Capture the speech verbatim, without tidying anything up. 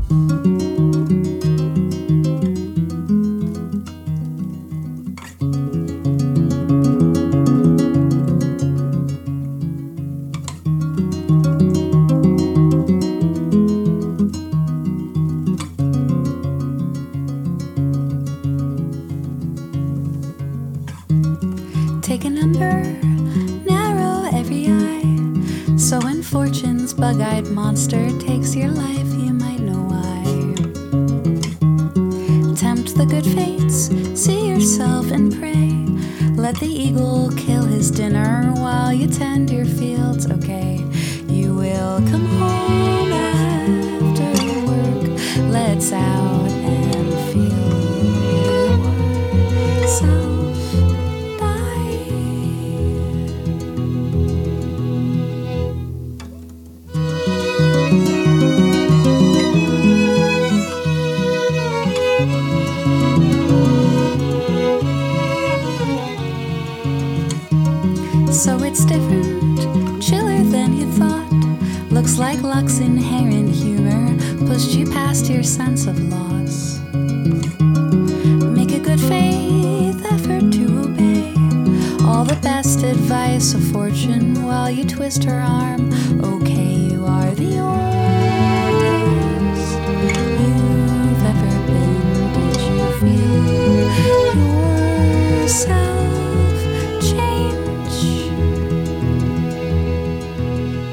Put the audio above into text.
Take a number, narrow every eye. So when fortune's bug-eyed monster takes your life, you might know why. Tempt the good fates, see yourself and pray. Let the eagle kill his dinner while you tend your fields, okay? You will come home after work. Let's out and feel yourself. So it's different, chiller than you thought. Looks like luck's inherent humor pushed you past your sense of loss. Make a good faith effort to obey all the best advice of fortune while you twist her arm. Okay, you are the